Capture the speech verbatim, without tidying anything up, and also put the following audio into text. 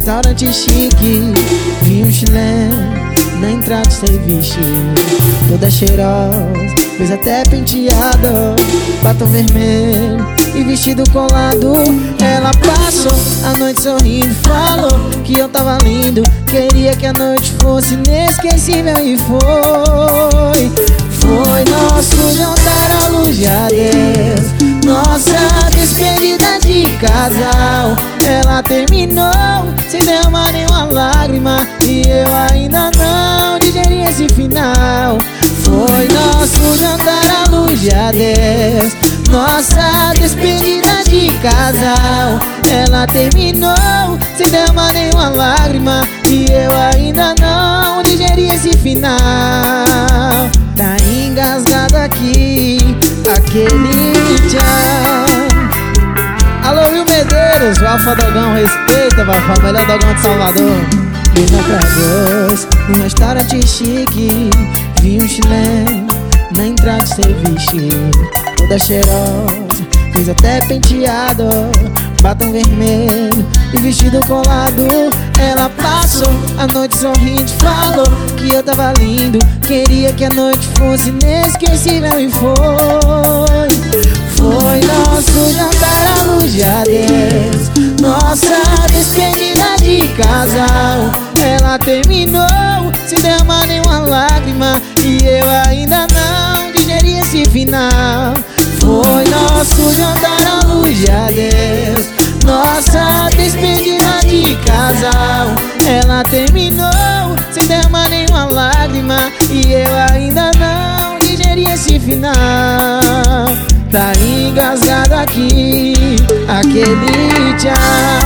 restaurante chique, vi um chileno na entrada de serviço, toda cheirosa, fez até penteado, batom vermelho e vestido colado. Ela passou a noite sorrindo, falou que eu tava lindo, queria que a noite fosse inesquecível e foi. Foi nosso jantar à luz de adeus, nossa despedida de casal. Ela terminou sem derramar nenhuma lágrima e eu ainda não digeri esse final. Foi nosso jantar à luz de adeus, nossa despedida de casal. Ela terminou sem derramar nenhuma lágrima e eu ainda não digeri esse final. Tá engasgado aqui, aquele tchau. Alô, Will Medeiros, o Alfa Dogão, respeita, papai, o melhor dogão de Salvador. Beijo pra Deus, num restaurante chique, vi um chileno na entrada de serviço, toda cheirosa, fez até penteado, batom vermelho e vestido colado. Ela passou a noite sorrindo, falou que eu tava lindo, queria que a noite fosse inesquecível e foi. Foi nosso jantar à luz de adeus, nossa despedida de casal. Ela terminou sem derramar nenhuma lágrima e eu ainda não digeri esse final. Foi nosso jantar à luz de adeus, nossa despedida de casal. Ela terminou sem derramar nenhuma lágrima e eu ainda não digeri esse final. Tá engasgado aqui, aquele tchau.